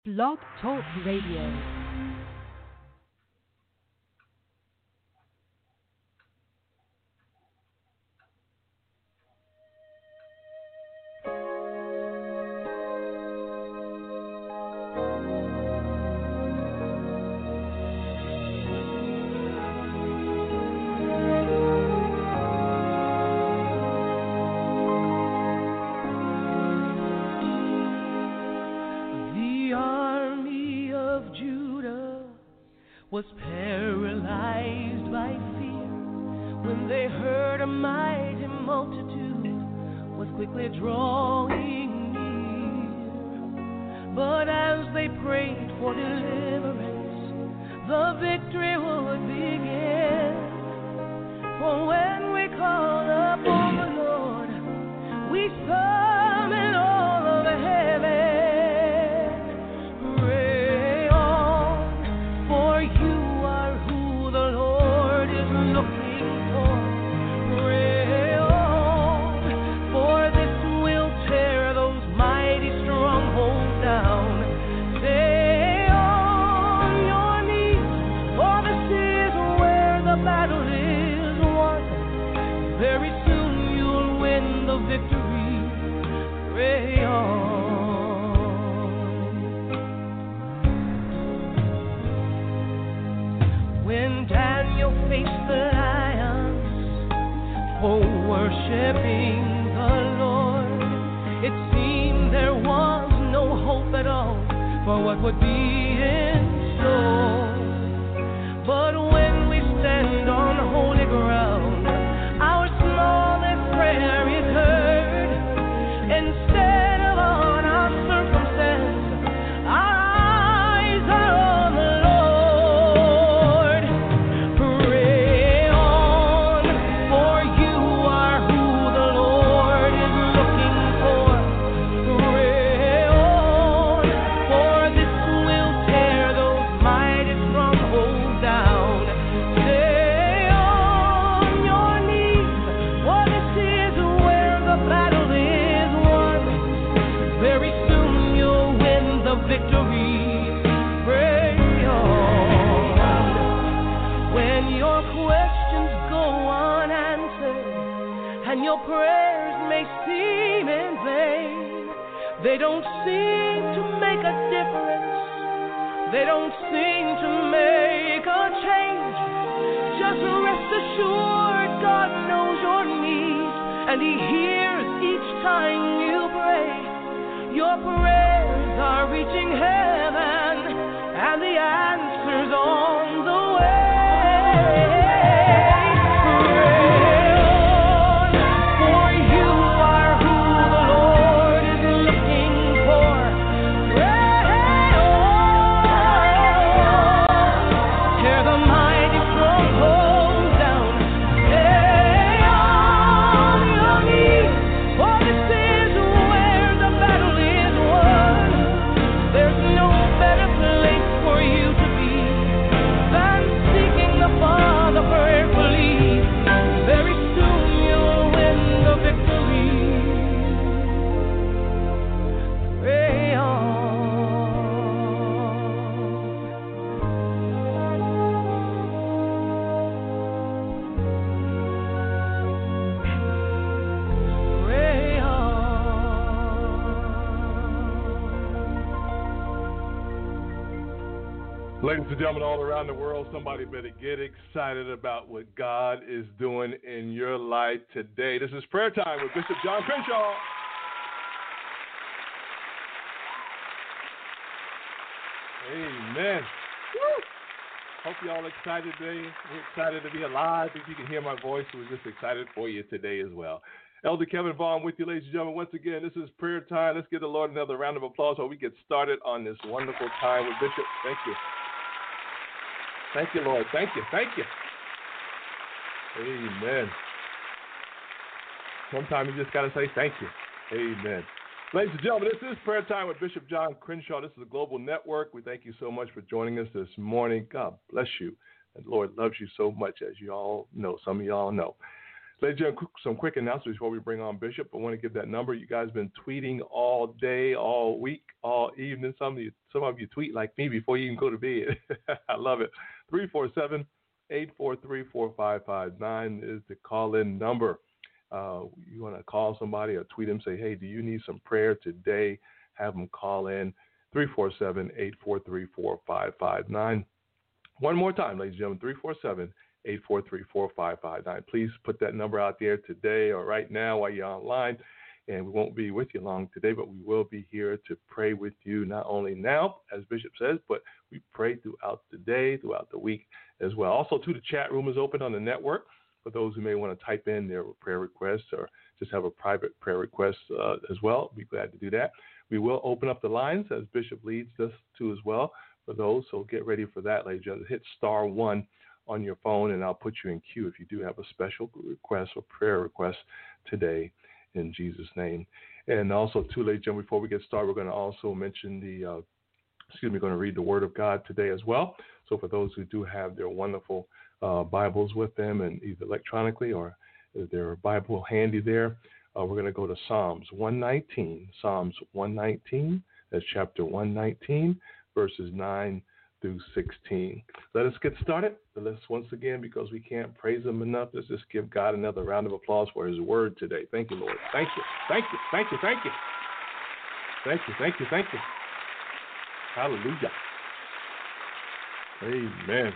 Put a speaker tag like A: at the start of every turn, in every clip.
A: Blog Talk Radio.
B: Was paralyzed by fear when they heard a mighty multitude was quickly drawing near. But as they prayed for deliverance, the victory would begin. For when we call upon the Lord, we summon all of heaven. Worshiping the Lord, it seemed there was no hope at all for what would be in store. But when we stand on holy ground, our smallest prayer is heard. Instead of on our circumstance, our eyes are on the Lord. Pray on, for you are who the Lord is looking for. Pray on, for this will tear those mighty strongholds down. Stay on your knees, for this is where the battle is won. Very soon you'll win the victory. Pray on. When your questions go unanswered and your prayers may seem in vain, they don't seem to make a difference. They don't seem to make a change. Just rest assured God knows your needs and He hears each time you pray. Your prayers are reaching heaven and the answer's on the way. Pray on, for you are who the Lord is looking for. Pray on, tear the mighty strongholds down. Stay on your knees, for this is where the battle is won. There's no better place for you to be than seeking the Father prayerfully. Very soon you'll win the victory. Pray on. Pray on.
C: Ladies and gentlemen, all around the world, somebody better get excited about what God is doing in your life today. This is Prayer Time with Bishop John Crenshaw. Amen. Woo! Hope you all excited today. We're excited to be alive. If you can hear my voice, we're just excited for you today as well. Elder Kevin Vaughn with you, ladies and gentlemen. Once again, this is Prayer Time. Let's give the Lord another round of applause while we get started on this wonderful time with Bishop. Thank you. Thank you, Lord. Thank you. Thank you. Amen. Sometimes you just got to say thank you. Amen. Ladies and gentlemen, this is Prayer Time with Bishop John Crenshaw. This is a global network. We thank you so much for joining us this morning. God bless you. And the Lord loves you so much, as you all know. Some of you all know. Ladies and gentlemen, some quick announcements before we bring on Bishop. I want to give that number. You guys have been tweeting all day, all week, all evening. Some of you tweet like me before you even go to bed. I love it. 347-843-4559 is the call-in number. You want to call somebody or tweet them, say, hey, do you need some prayer today? Have them call in, 347-843-4559. One more time, ladies and gentlemen, 347-843-4559. Please put that number out there today or right now while you're online. And we won't be with you long today, but we will be here to pray with you not only now, as Bishop says, but we pray throughout the day, throughout the week as well. Also, too, the chat room is open on the network for those who may want to type in their prayer requests or just have a private prayer request as well. Be glad to do that. We will open up the lines as Bishop leads us to as well for those. So get ready for that, ladies and gentlemen. Hit *1 on your phone, and I'll put you in queue if you do have a special request or prayer request today in Jesus' name. And also, too, ladies and gentlemen, before we get started, we're going to also mention we're going to read the Word of God today as well. So for those who do have their wonderful Bibles with them, and either electronically or their Bible handy there, we're going to go to Psalms 119. Psalms 119, that's chapter 119, verses 9 through 16. Let us get started. But let's once again, because we can't praise him enough, let's just give God another round of applause for his word today. Thank you, Lord. Thank you. Thank you. Thank you. Thank you. Thank you. Thank you. Thank you. Hallelujah. Amen.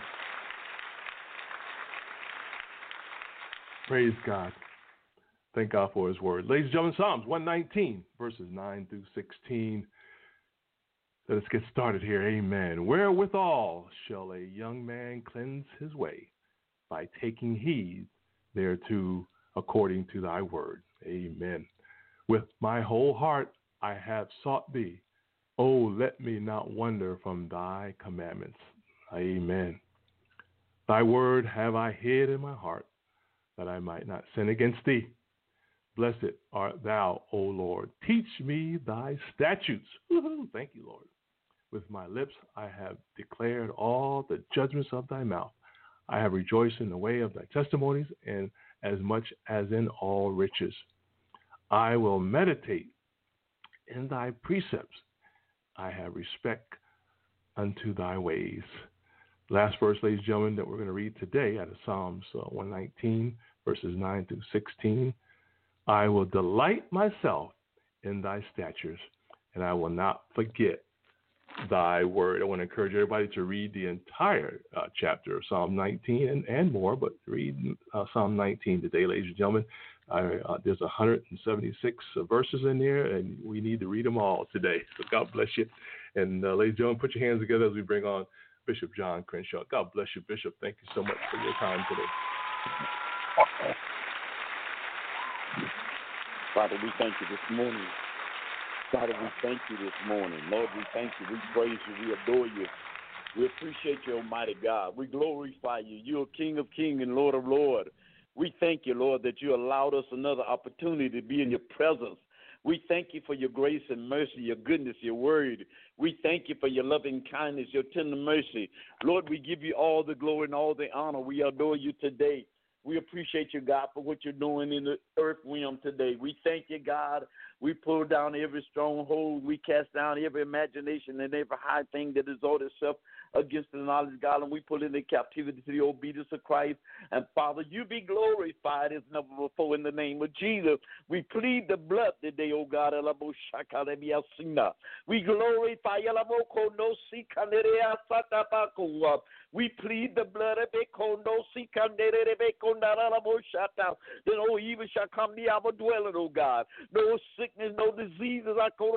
C: Praise God. Thank God for his word. Ladies and gentlemen, Psalms 119, verses 9 through 16. Let us get started here. Amen. Wherewithal shall a young man cleanse his way? By taking heed thereto according to thy word. Amen. With my whole heart I have sought thee. Oh, let me not wander from thy commandments. Amen. Thy word have I hid in my heart, that I might not sin against thee. Blessed art thou, O Lord. Teach me thy statutes. Woo-hoo. Thank you, Lord. With my lips I have declared all the judgments of thy mouth. I have rejoiced in the way of thy testimonies, and as much as in all riches. I will meditate in thy precepts. I have respect unto thy ways. Last verse, ladies and gentlemen, that we're going to read today out of Psalms 119, verses 9 through 16. I will delight myself in thy statutes, and I will not forget thy word. I want to encourage everybody to read the entire chapter of Psalm 19 and more, but read Psalm 19 today, ladies and gentlemen. There's 176 verses in there, and we need to read them all today. So God bless you. And ladies and gentlemen, put your hands together as we bring on Bishop John Crenshaw. God bless you, Bishop. Thank you so much for your time today.
D: Father, we thank you this morning. Father, we thank you this morning. Lord, we thank you. We praise you. We adore you. We appreciate you, Almighty God. We glorify you. You are King of kings and Lord of lords. We thank you, Lord, that you allowed us another opportunity to be in your presence. We thank you for your grace and mercy, your goodness, your word. We thank you for your loving kindness, your tender mercy. Lord, we give you all the glory and all the honor. We adore you today. We appreciate you, God, for what you're doing in the earth realm today. We thank you, God. We pull down every stronghold. We cast down every imagination and every high thing that exalts itself against the knowledge of God, and we pull into captivity to the obedience of Christ. And, Father, you be glorified as never before in the name of Jesus. We plead the blood today, O God. We glorify we plead the blood of then no evil shall come near our dwelling, O God. No sickness, no diseases.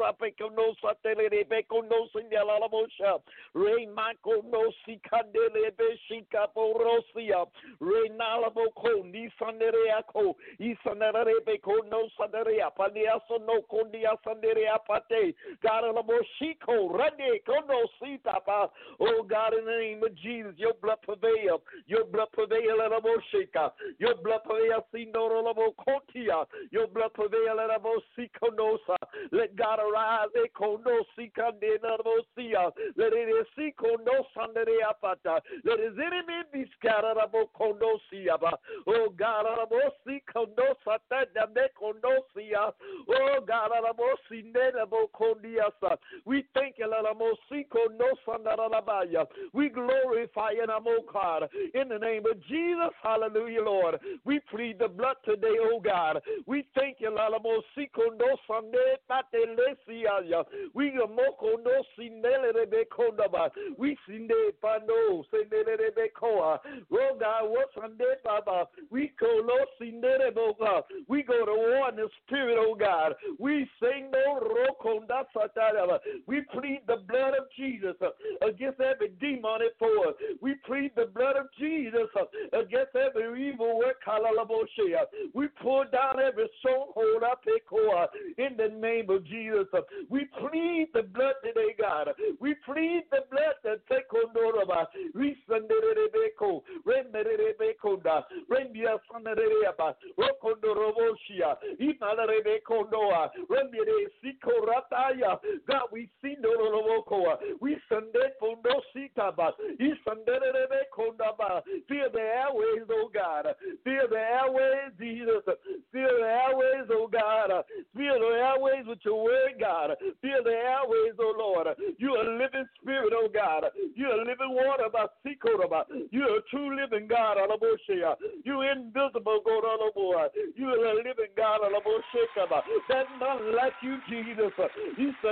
D: Rain Mako no Sikandele Beshika Borosia. Rain Nalaboko, Nisanereako, Isanerebeko, no Sanderea, Paniaso no Kondia Sanderea Pate, God Alaboshiko, Rade, Kono Sitapa. Oh God, in the name of Jesus. Jesus, your blood prevail. Your blood prevail, Sheka. Your blood prevail, Sindoro Kotia. Your blood prevail, Sikonosa. Let God arise, Ekono Sikandenosia. Let it Sikono Sandereapata. Let his enemy be scattered, Konosia. Oh God, Sikonosa, Konosia. Oh God, we thank you, we glorify you, God, in the name of Jesus. Hallelujah, Lord. We plead the blood today, oh God. We thank you, we we sinde pano sinde bekoa. Oh God, what's on that, Baba? We go no sinde boga. We go to war in the spirit, oh God. We sing no rokonda satara. We plead the blood of Jesus against every demonic force. We plead the blood of Jesus against every evil work. We pull down every stronghold up in the name of Jesus. We plead the blood today, God. We plead the blood that take on Doraba. We send it Rebeko, Renderebekonda, Rendia Sanareba, Rokondoroboshia, Imarebeko Noa, Rendere Siko Rataya. God, we see Dorolokoa. We send it for no Sitaba. Isanderebekondaba. Fill the airways, oh God. Fill the airways, Jesus. Fill the airways, oh God. Fill the airways with your word, God. Fill the airways, oh Lord. You are a living spirit, oh God. You are living water, about Sikoraba. You are a true living God, Alaboshia. You are invisible, God, Alaboa. You are a living God, Alaboshekaba. There's none like you, Jesus. You said,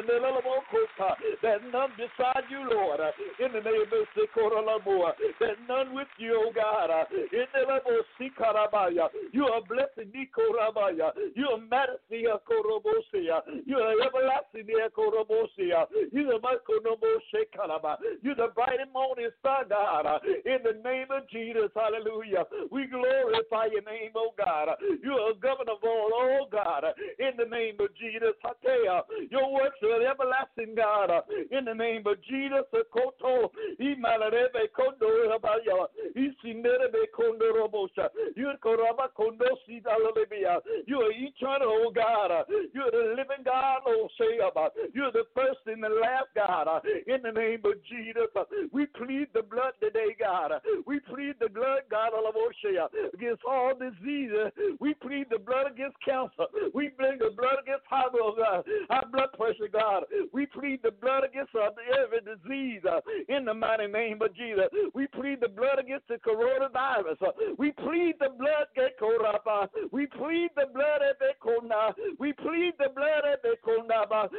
D: there's none beside you, Lord. In the name of Sikoralaboa. There's none with you, oh God. In the name of Sikarabaya. You are blessed, Nikorabaya. You are majesty, Korobosia. You are everlasting, Korobosia. You are Makonobo. You're the bright and morning star, God. In the name of Jesus, hallelujah. We glorify your name, oh God. You are governor of all, oh God. In the name of Jesus, Hatea. Your works are everlasting, God. In the name of Jesus, Koto. Imalarebe Kondo Rabaya. Isinerebe Kondo Robosha. You are Koraba Kondo Sidalabia. You are eternal, oh God. You are the living God, oh Shayaba. You are the first and the last, God. In the name of Jesus, we plead the blood today, God. We plead the blood, God, against all diseases. We plead the blood against cancer. We plead the blood against high blood pressure, God. We plead the blood against every disease in the mighty name of Jesus. We plead the blood against the coronavirus. We plead the blood, we plead the blood at Bekona. We plead the blood at Bekona.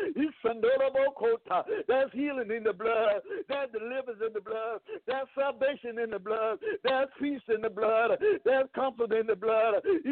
D: There's healing in the blood. There's deliverance in the blood. There's salvation in the blood. There's peace in the blood. There's comfort in the blood.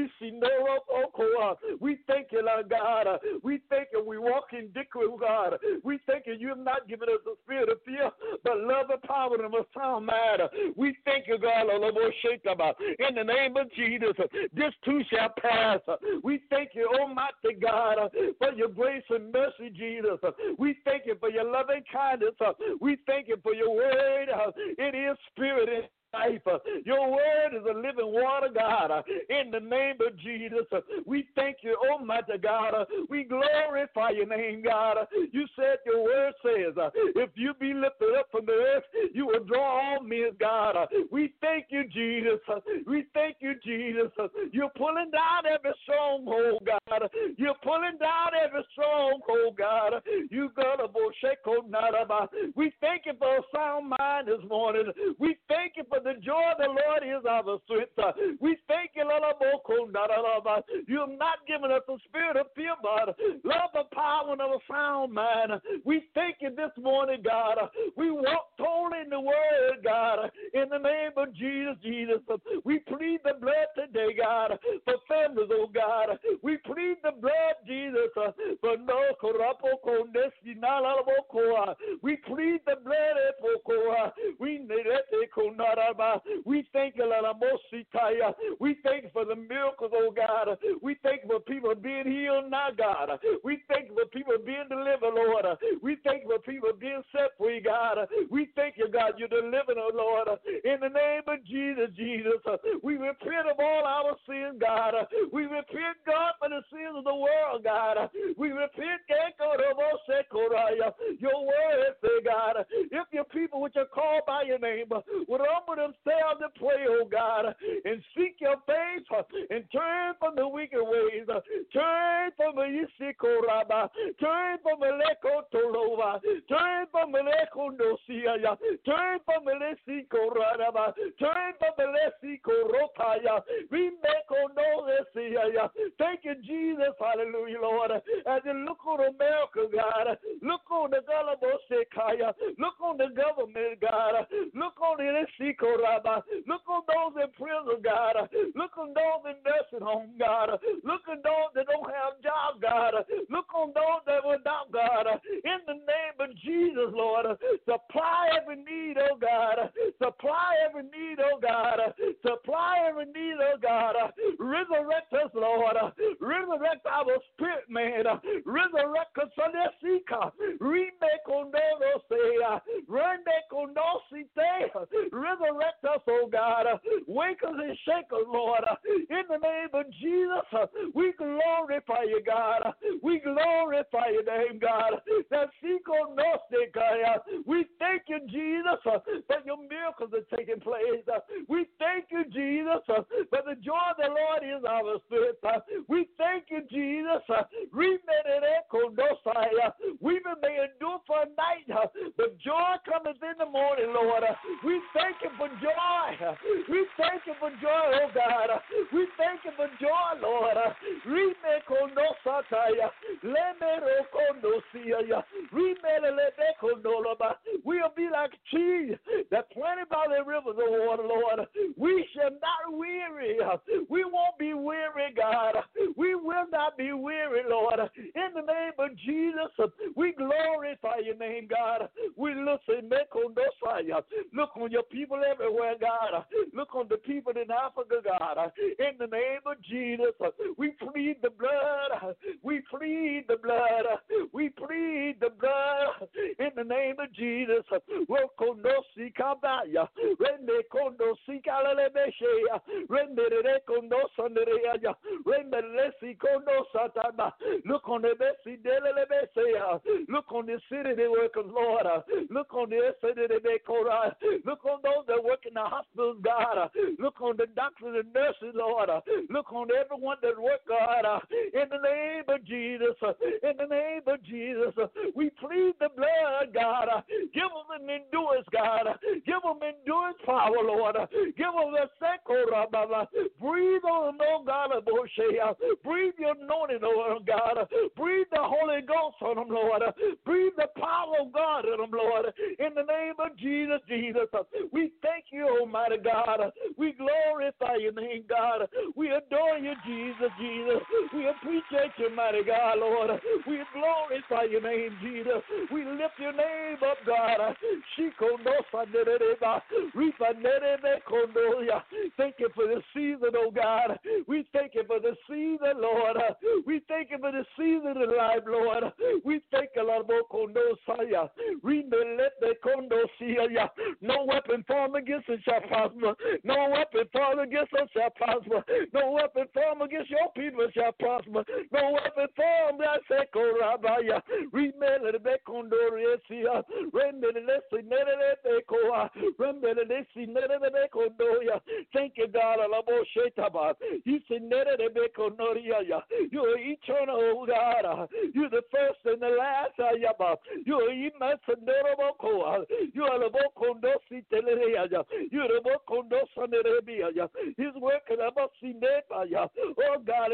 D: We thank you, Lord God. We thank you. We walk in victory, God. We thank you. You have not given us a spirit of fear, but love and power and a sound mind. We thank you, God. In the name of Jesus, this too shall pass. We thank you, Almighty God, for your grace and mercy, Jesus. We thank you for your loving kindness. We thank you for your word. It is spirit and life. Your word is a living water, God. In the name of Jesus, we thank you, Almighty God. We glorify your name, God. You said your word says, if you be lifted up from the earth, you will draw all men, God. We thank you, Jesus. We thank you, Jesus. You're pulling down every stronghold, God. You're pulling down every stronghold, God. You got a bosheko naraba. We thank you for a sound mind this morning. We thank you for the joy of the Lord is our strength. We thank you, Lord. You have not given us a spirit of fear, but love, of power, and of a sound mind. We thank you this morning, God. We walk totally in the word, God. In the name of Jesus. We plead the blood today, God, for families, oh God. We plead the blood, Jesus, for no korapo. We plead the blood. We need it. We thank you, Mositaya. We thank you for the miracles, oh God. We thank you for people being healed now, God. We thank you for people being delivered, Lord. We thank you for people being set free, God. We thank you, God, you're delivering, oh Lord. In the name of Jesus, we repent of all our sins, God. We repent, God, for the sins of the world, God. We repent, your word say, God, if your people which are called by your name would humble themselves and pray, oh God, and seek your face and turn from the wicked ways, turn from the Yisikoraba, turn from the Leko Tolova, turn from the Leko Nosia, turn from the Lesikoraba, turn from the Lesikorotaya, we make on Nosia. Thank you, Jesus, hallelujah, Lord. As you look on America, God, look on the gullible Sekaya, look on the government, God, look on the Lesikoraba, look on those in prison, God, look on those in nursing home, God, look on those that don't have jobs, God, look on those that were not, God, in the name of Jesus, Lord, supply every need, oh God, supply every need, oh God, supply every need, oh God, resurrect us, Lord, resurrect our spirit, man, resurrect us, remake on those, say, run back on those, resurrect us, oh God, wake us and shake us, Lord, in the name of Jesus, we glorify you, God, we glorify your name, God, that we thank you, Jesus, that your miracles are taking place, we thank you, Jesus, for the joy of the Lord is our spirit, we thank you, Jesus, weeping may endure for a night, but joy cometh in the morning, Lord, we thank you for joy, we thank you for joy, oh God, we thank you for joy, Lord, we'll be like trees that planted by the rivers of water, Lord. We shall not weary. We won't be weary, God. We will not be weary, Lord. In the name of Jesus, we glorify your name, God. We listen, look on your people everywhere, God. Look on the people in Africa, God. In the name of Jesus, we plead the blood. We plead the blood. We plead the blood. In the name of Jesus, look on the look on the city they work, Lord. Look on the city they make, look on those that work in the hospitals, God. Look on the doctors and nurses, Lord. Look on everyone that work, God. In the name of Jesus, in the name of Jesus, we plead the blood, God. Give them an endurance, God. Give them endurance power, Lord. Give them the second, breathe on them, oh God. Breathe your anointing, oh God. Breathe the Holy Ghost on them, Lord. Breathe the power of God on them, Lord. In the name of Jesus, we thank you, Almighty God. We glorify your name, God. We adore you, Jesus. We appreciate you, mighty God, Lord. We glorify your name, Jesus. We lift your name up, God. Thank you for the season, oh God. We thank you for the season, Lord. We thank you for the season of life, Lord. We thank you, Lord. No weapon formed against us shall prosper. No weapon formed against us shall prosper. No weapon formed against your people shall prosper. No weapon formed, I say, Korabaya. Remember the Bekondoria, render the lesson, thank you, God. You said, you're eternal, oh God. You're the first and the last. You're immense. You're the Bokondosi Teleria. You're the Bokondosanerebia. His work and about Sinepaya. Oh God,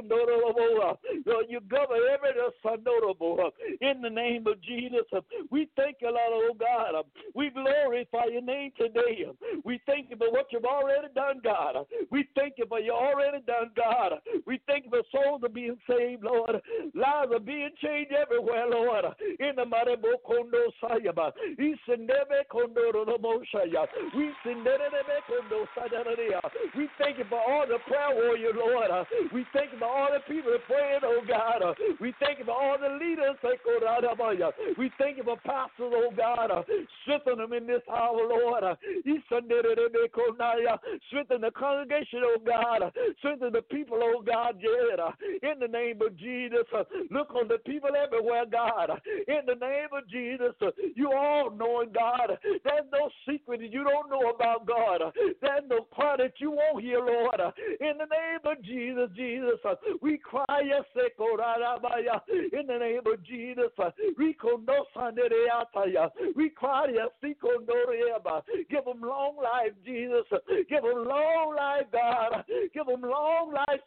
D: you govern every Sandorobo. In the name of Jesus, we thank you, Lord, oh God. We glorify your name today. We thank you for what you've already done, God. We thank you for you already done, God. We thank you for souls are being saved, Lord. Lives are being being changed everywhere, Lord. In the mighty Bokondo Sayaba. We thank you for all the prayer warriors, Lord. We thank you for all the people praying, oh God. We thank you for all the leaders. We thank you for pastors, oh God. Strengthen them in this hour, Lord. Strengthen the congregation, oh God. Strengthen the people, oh God. In the name of Jesus. Look on the people everywhere, God. In the name of Jesus. You all knowing, God. There's no secret that you don't know about, God. There's no part that you won't hear, Lord. In the name of Jesus, we cry, in the name of Jesus, we cry, give them long life, Jesus. Give them long life, God. Give them long life,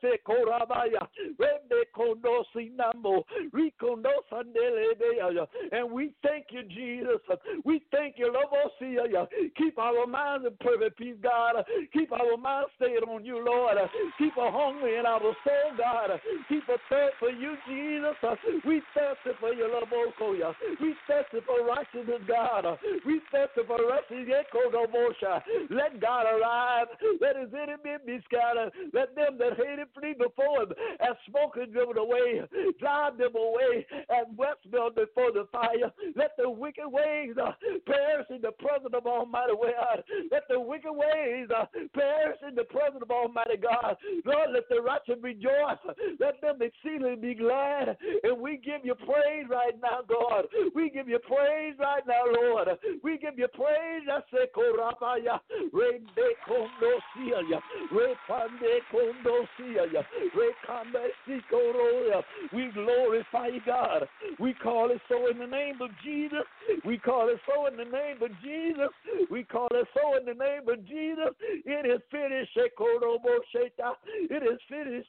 D: and we thank you, Jesus. We thank you, Lord. Keep our minds in perfect peace, God. Keep our minds stayed on you, Lord. Keep us hungry in our soul, God. Keep us thirst for you, Jesus. We thirsty for your love, we thirsty for righteousness, God. We thirsty for righteousness. Let God arise. Let his enemy be scattered. Let them that hate him flee before him. As smoke is driven away, drive them away. As wet smell before the fire. Let the wicked ways perish in the presence of Almighty God. Let the wicked ways perish in the presence of Almighty God. Lord, let the righteous rejoice. Let them exceedingly be glad. And we give you praise right now, God. We give you praise right now, Lord. We give you praise. I say, Korapaya, Rende Kondosia, Repande Kondosia, Rekame Sikoroya. We glorify you, God. We call it so in the name of Jesus. We call it so in the name of Jesus. We call it so in the name of Jesus. It is finished. It is finished.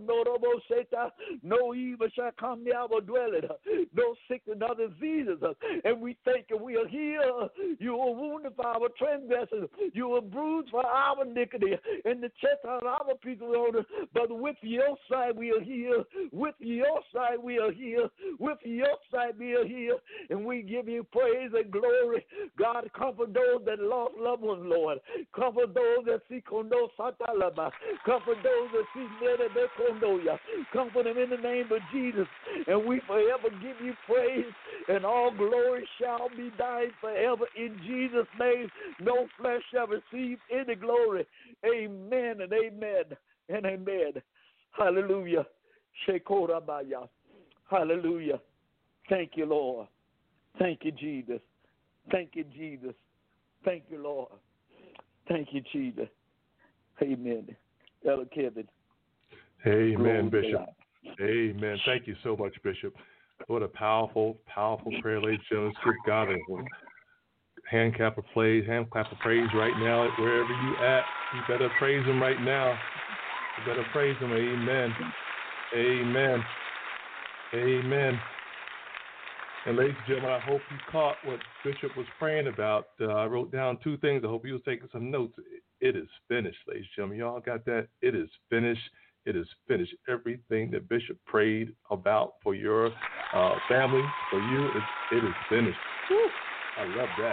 D: No evil shall come near our dwelling. No sickness, no diseases. And we thank you. We are here. You were wounded for our transgressions. You were bruised for our iniquity. And the chest on our people, but with your side we are here. With your side we are here. With your side we are here. And we give you praise and glory. God, comfort those that lost loved ones, Lord. Comfort those that see Kondo Satalaba. Comfort those that see Nede Kondoya. Comfort them in the name of Jesus. And we forever give you praise, and all glory shall be thine forever in Jesus' name. No flesh shall receive any glory. Amen and amen and amen. Hallelujah. Shekorabaya. Hallelujah. Thank you, Lord. Thank you, Jesus. Thank you, Jesus. Thank you, Lord. Thank you, Jesus. Amen. Elder Kevin.
C: Amen, Bishop. Amen. Thank you so much, Bishop. What a powerful, powerful prayer, ladies and gentlemen. Let's give God a hand clap of praise right now, wherever you at. You better praise him right now. You better praise him. Amen. Amen. Amen. And ladies and gentlemen, I hope you caught what Bishop was praying about. I wrote down two things. I hope you were taking some notes. It is finished, ladies and gentlemen. Y'all got that? It is finished. It is finished. Everything that Bishop prayed about for your family, for you, it is finished. Woo. I love that.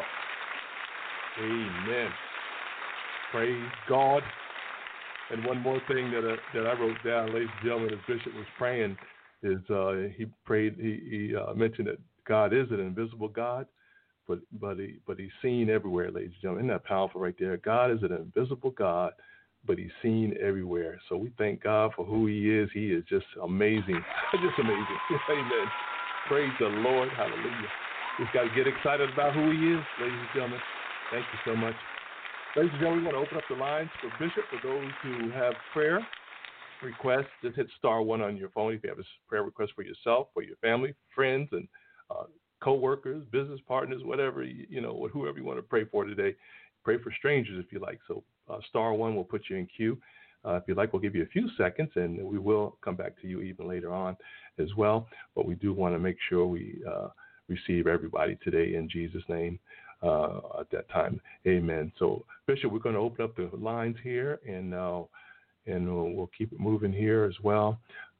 C: Amen. Praise God. And one more thing that I wrote down, ladies and gentlemen, as Bishop was praying, is he mentioned that God is an invisible God, but he's seen everywhere, ladies and gentlemen. Isn't that powerful right there? God is an invisible God, but he's seen everywhere. So we thank God for who he is. He is just amazing. Just amazing. Amen. Praise the Lord. Hallelujah. We've got to get excited about who he is, ladies and gentlemen. Thank you so much. Ladies and gentlemen, we want to open up the lines for Bishop. For those who have prayer requests, just hit *1 on your phone if you have a prayer request for yourself, for your family, friends, and co-workers, business partners, whatever, whoever you want to pray for today. Pray for strangers if you like. So *1 will put you in queue. If you like, we'll give you a few seconds, and we will come back to you even later on as well. But we do want to make sure we receive everybody today in Jesus' name at that time. Amen. So, Bishop, we're going to open up the lines here, and we'll keep it moving here as well.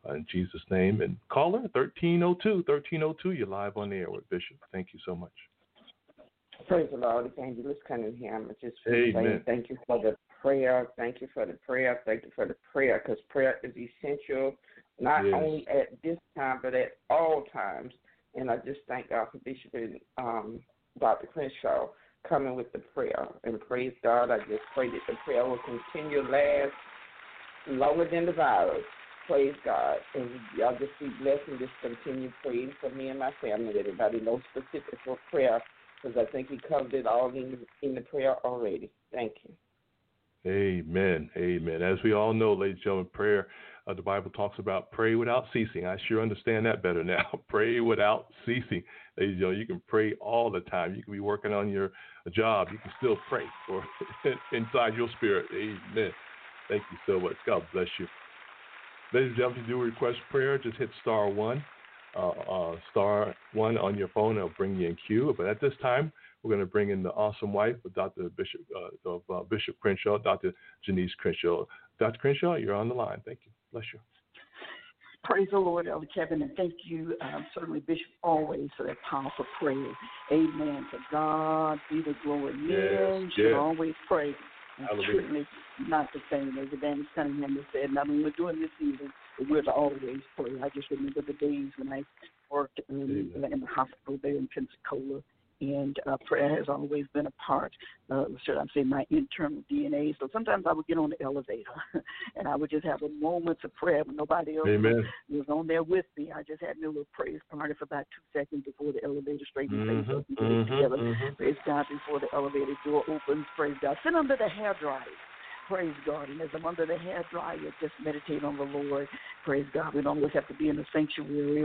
C: in Jesus' name. And caller, 1302, you're live on the air with Bishop. Thank you so much.
E: Praise the Lord. Evangelist Cunningham. Just
C: Amen.
E: saying thank you for the prayer. Thank you for the prayer. Thank you for the prayer, because prayer is essential, not only at this time, but at all times. And I just thank God for Bishop and Dr. Crenshaw coming with the prayer. And praise God, I just pray that the prayer will continue to last longer than the virus. Praise God. And y'all just be blessed and just continue praying for me and my family. Everybody knows specific for prayer, because I think he covered it all in the prayer already. Thank you.
C: Amen. Amen. As we all know, ladies and gentlemen, prayer, the Bible talks about pray without ceasing. I sure understand that better now. Pray without ceasing. Ladies and gentlemen, you can pray all the time. You can be working on your job. You can still pray for inside your spirit. Amen. Thank you so much. God bless you. Ladies and gentlemen, if you do request prayer, just hit star one on your phone. It'll bring you in queue. But at this time, we're going to bring in the awesome wife of Bishop Crenshaw, Dr. Janice Crenshaw. Dr. Crenshaw, you're on the line. Thank you. Bless you.
F: Praise the Lord, Elder Kevin, and thank you, certainly, Bishop, always for that powerful prayer. Amen. To God be the glory. Men should always pray. And certainly not the same as Evangelist Cunningham has said. Not only during this season, but we're to always pray. I just remember the days when I worked in the hospital there in Pensacola, and prayer has always been a part of, should I say, my internal DNA. So sometimes I would get on the elevator, and I would just have a moments of prayer when nobody else was on there with me. I just had a little praise party for about 2 seconds before the elevator straightened things up and get it together. Praise God before the elevator door opens. Praise God. Sit under the hairdryer. Praise God. And as I'm under the hairdryer, just meditate on the Lord. Praise God. We don't always have to be in the sanctuary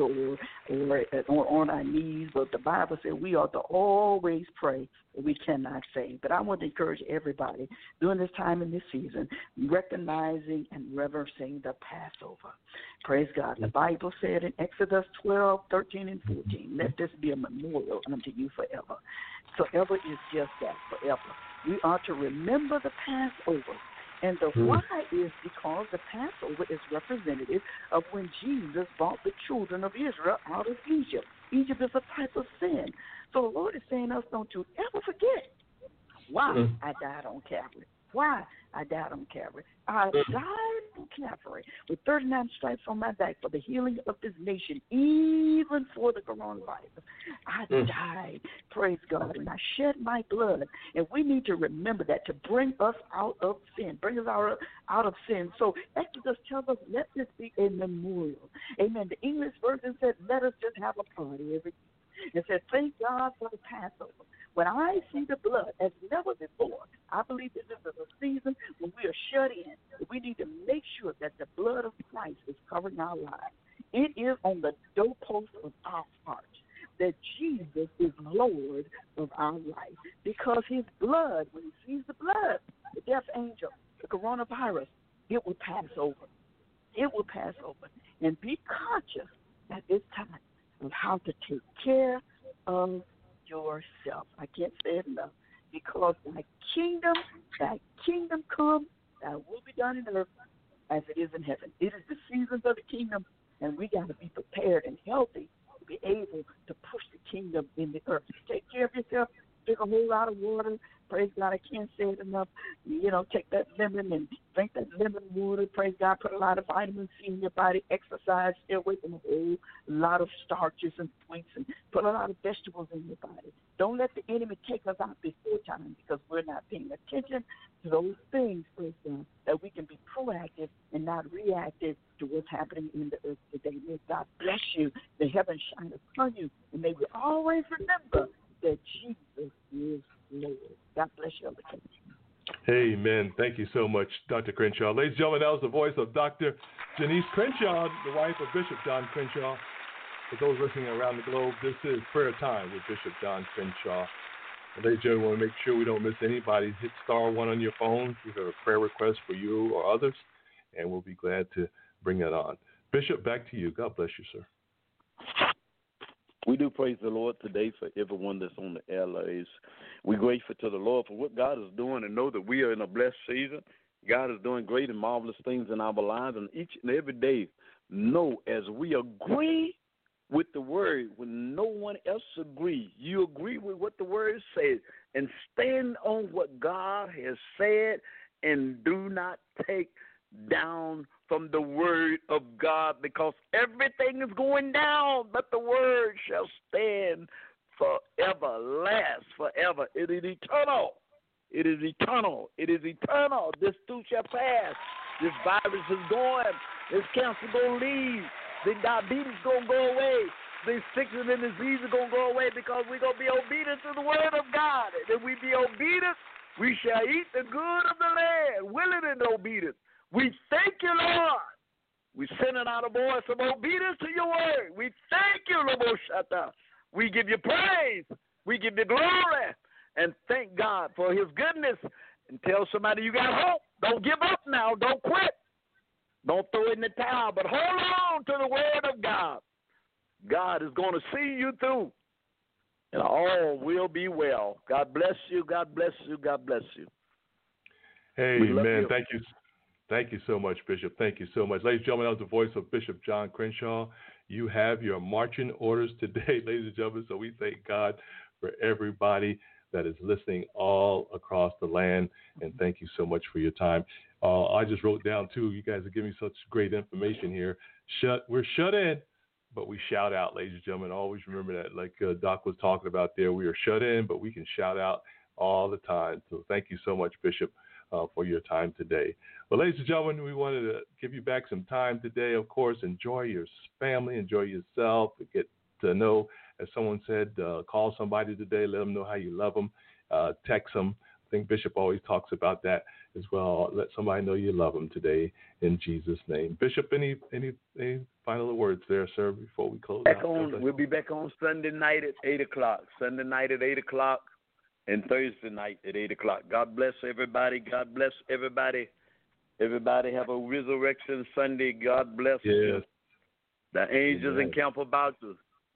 F: or on our knees, but the Bible says we ought to always pray, but we cannot say. But I want to encourage everybody during this time in this season, recognizing and reverencing the Passover. Praise God. The Bible said in Exodus 12, 13, and 14, let this be a memorial unto you forever. Forever is just that, forever. We are to remember the Passover. And the why is because the Passover is representative of when Jesus brought the children of Israel out of Egypt. Egypt is a type of sin. So the Lord is saying to us, don't you ever forget why I died on Calvary. Why I died on Calvary. I died on Calvary with 39 stripes on my back for the healing of this nation, even for the coronavirus. I died, praise God, and I shed my blood. And we need to remember that to bring us out of sin, bring us out of sin. So Exodus tells us, let this be a memorial. Amen. The English version said, let us just have a party every day. It said, thank God for the Passover. When I see the blood as never before, I believe this is a season when we are shut in. We need to make sure that the blood of Christ is covering our lives. It is on the doorpost of our hearts that Jesus is Lord of our life, because his blood, when he sees the blood, the death angel, the coronavirus, it will pass over. It will pass over. And be conscious at this time of how to take care of yourself. I can't say it enough, because thy kingdom come, thy will be done in earth as it is in heaven. It is the seasons of the kingdom, and we got to be prepared and healthy to be able to push the kingdom in the earth. Take care of yourself. Drink a whole lot of water. Praise God, I can't say it enough. Take that lemon and drink that lemon water. Praise God, put a lot of vitamin C in your body. Exercise, stay away from a whole lot of starches and sweets, and put a lot of vegetables in your body. Don't let the enemy take us out before time, because we're not paying attention to those things, praise God, that we can be proactive and not reactive to what's happening in the earth today. May God bless you. May heaven shine upon you. And may we always remember that Jesus is Lord. God bless you, Elder Kevin.
C: Amen. Thank you so much, Dr. Crenshaw. Ladies and gentlemen, that was the voice of Dr. Janice Crenshaw, the wife of Bishop John Crenshaw. For those listening around the globe, this is Prayer Time with Bishop John Crenshaw. And ladies and gentlemen, we want to make sure we don't miss anybody. Hit star one on your phone if you have a prayer request for you or others, and we'll be glad to bring that on. Bishop, back to you. God bless you, sir.
D: We do praise the Lord today for everyone that's on the airways. We're grateful to the Lord for what God is doing, and know that we are in a blessed season. God is doing great and marvelous things in our lives, and each and every day, know as we agree with the word, when no one else agrees, you agree with what the word says, and stand on what God has said, and do not take down from the word of God, because everything is going down, but the word shall stand forever, last forever. It is eternal. It is eternal. It is eternal. This too shall pass. This virus is going. This cancer going to leave. The diabetes going to go away. The sickness and disease are going to go away, because we're going to be obedient to the word of God. And if we be obedient, we shall eat the good of the land, willing and obedient. We thank you, Lord. We sending out a voice of obedience to your word. We thank you, Lord. We give you praise. We give you glory. And thank God for his goodness. And tell somebody you got hope. Don't give up now. Don't quit. Don't throw in the towel, but hold on to the word of God. God is going to see you through, and all will be well. God bless you. God bless you. God bless you.
C: Amen. Thank you. Thank you so much, Bishop. Thank you so much. Ladies and gentlemen, that was the voice of Bishop John Crenshaw. You have your marching orders today, ladies and gentlemen, so we thank God for everybody that is listening all across the land, and thank you so much for your time. I just wrote down, too, you guys are giving me such great information here. We're shut in, but we shout out, ladies and gentlemen. Always remember that, like Doc was talking about there, we are shut in, but we can shout out all the time. So thank you so much, Bishop, for your time today. Well, ladies and gentlemen, we wanted to give you back some time today. Of course, enjoy your family, enjoy yourself, get to know, as someone said, call somebody today, let them know how you love them, text them. I think Bishop always talks about that as well. Let somebody know you love them today in Jesus' name. Bishop, any final words there, sir, before we close out?
D: We'll be back on Sunday night at 8 o'clock. Sunday night at 8 o'clock and Thursday night at 8 o'clock. God bless everybody. God bless everybody. Everybody have a Resurrection Sunday. God bless you. The angels encamp about you.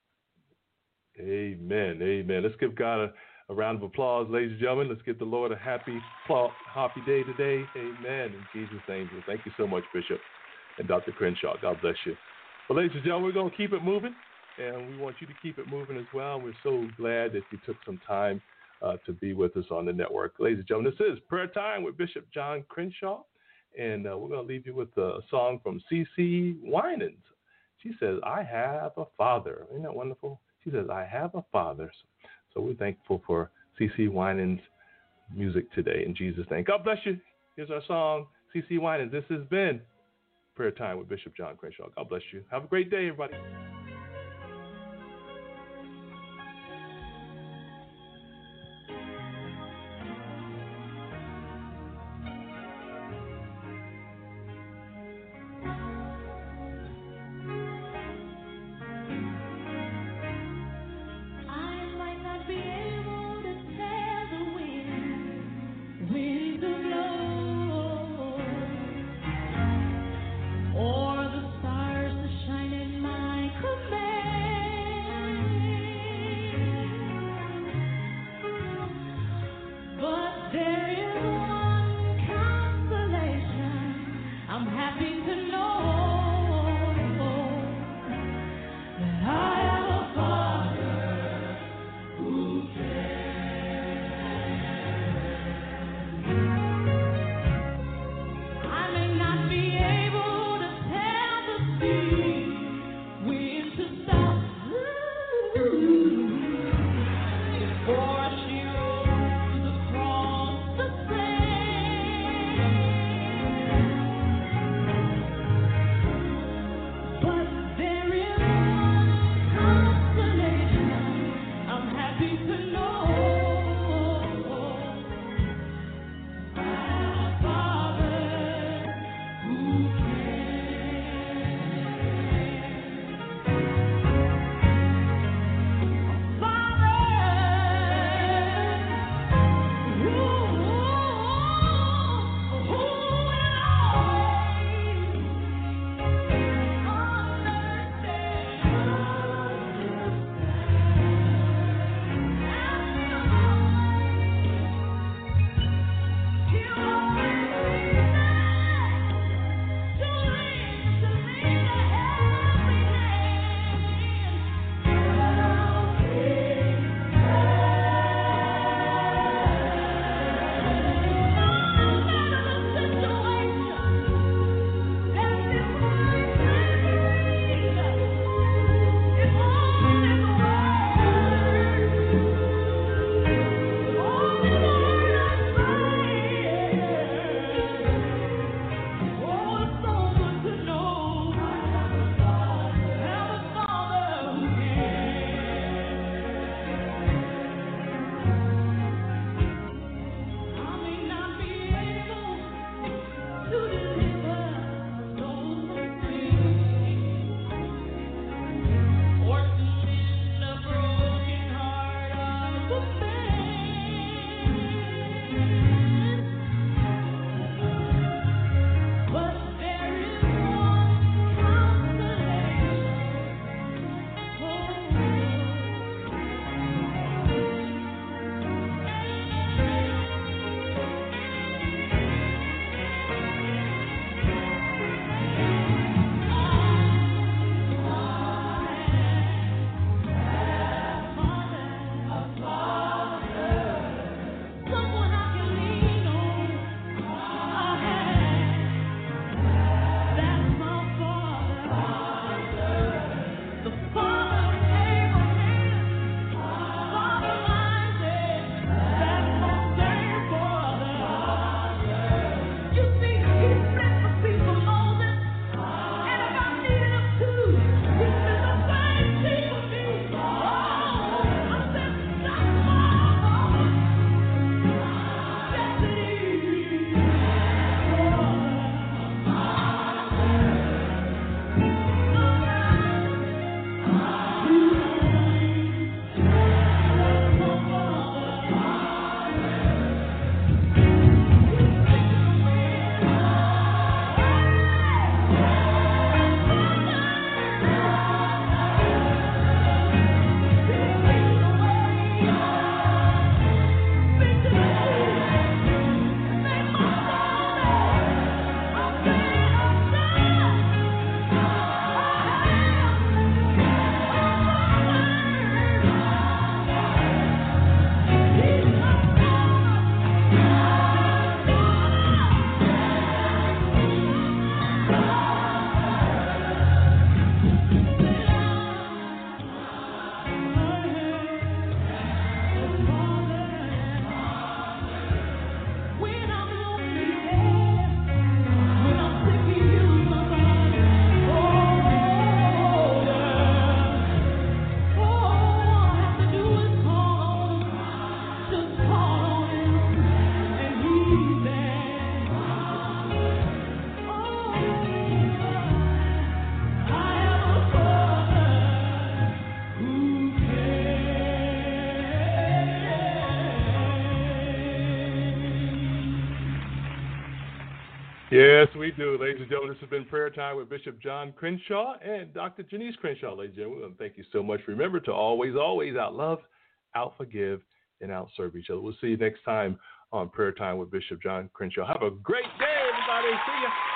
C: Amen. Amen. Let's give God a round of applause, ladies and gentlemen. Let's give the Lord a happy day today. Amen. In Jesus' name. Well, thank you so much, Bishop and Dr. Crenshaw. God bless you. Well, ladies and gentlemen, we're going to keep it moving, and we want you to keep it moving as well. We're so glad that you took some time to be with us on the network. Ladies and gentlemen, this is Prayer Time with Bishop John Crenshaw, and we're going to leave you with a song from CeCe Winans. She says, I have a father. Isn't that wonderful? She says, I have a father. So we're thankful for CeCe Winans' music today in Jesus' name. God bless you. Here's our song, CeCe Winans. This has been Prayer Time with Bishop John Crenshaw. God bless you. Have a great day, everybody.
B: Or the stars that shine in my community.
C: Yes, we do. Ladies and gentlemen, this has been Prayer Time with Bishop John Crenshaw and Dr. Janice Crenshaw. Ladies and gentlemen, thank you so much. Remember to always out-love, out-forgive, and out-serve each other. We'll see you next time on Prayer Time with Bishop John Crenshaw. Have a great day, everybody. See ya.